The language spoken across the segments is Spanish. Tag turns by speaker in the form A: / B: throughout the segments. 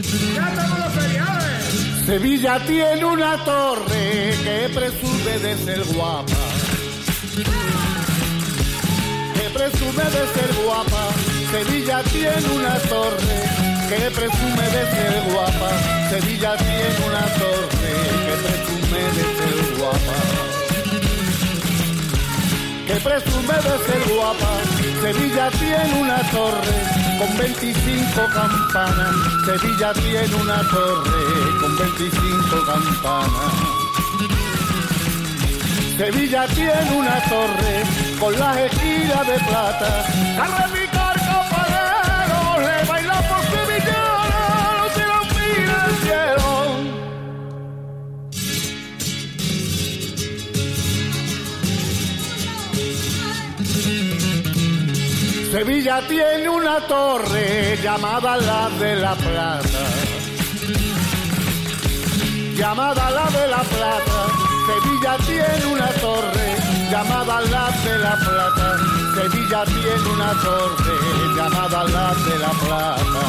A: Ya estamos los feriados.
B: Sevilla tiene una torre que presume de ser guapa. Que presume de ser guapa. Sevilla tiene una torre que presume de ser guapa. Sevilla tiene una torre que presume de ser guapa. Que presume de ser guapa. Sevilla tiene una torre con 25 campanas. Sevilla tiene una torre con 25 campanas. Sevilla tiene una torre con las esquinas de plata. Carre mi carga palero, le baila por sevillano, se lo mira el cielo. Sevilla tiene una torre llamada la de la Plata. Llamada la de la Plata. Sevilla tiene una torre llamada la de la Plata. Sevilla tiene una torre llamada la de la Plata.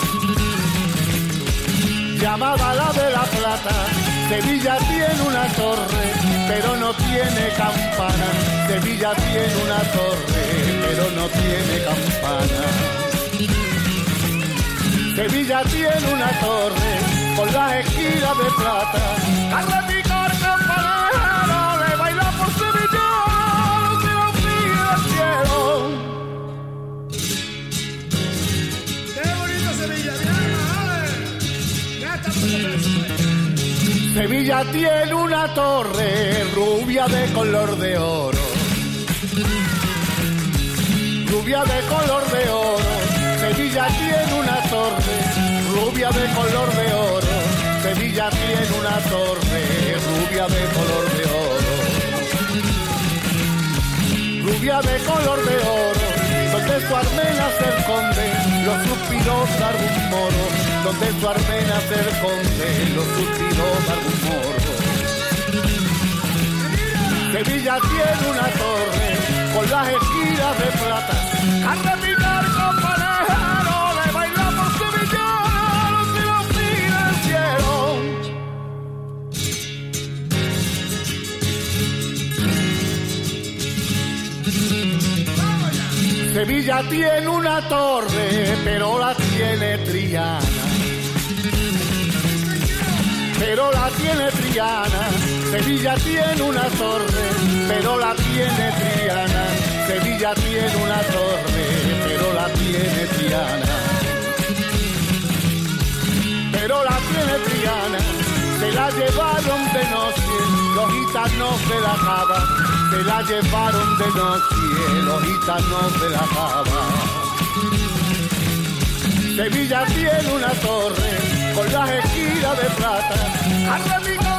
B: Llamada la de la Plata. Sevilla tiene una torre, pero no tiene campana. Sevilla tiene una torre, pero no tiene campana. Sevilla tiene una torre con las esquinas de plata. Carre mi carga palero, le baila por sevillano, se lo mira al cielo.
A: Qué bonito Sevilla, ya estamos los feriados.
B: Sevilla tiene una torre rubia de color de oro. Rubia de color de oro. Sevilla tiene una torre rubia de color de oro. Sevilla tiene una torre rubia de color de oro. Rubia de color de oro. Donde su armena se esconde los suspiros de algún moro. Donde su armena se esconde los suspiros de algún moro. Sevilla tiene una torre con las esquinas de plata. Carre mi carga palero, le baila por sevillano, se lo mira el cielo. Sevilla tiene una torre, pero la tiene Triana. Pero la tiene Triana. Sevilla tiene una torre, pero la tiene Triana. Sevilla tiene una torre, pero la tiene Triana. Pero la tiene Triana. Se la llevaron de noche los gitanos de la Cava. Se la llevaron de noche los gitanos de la Cava. Sevilla tiene una torre con las esquinas de plata.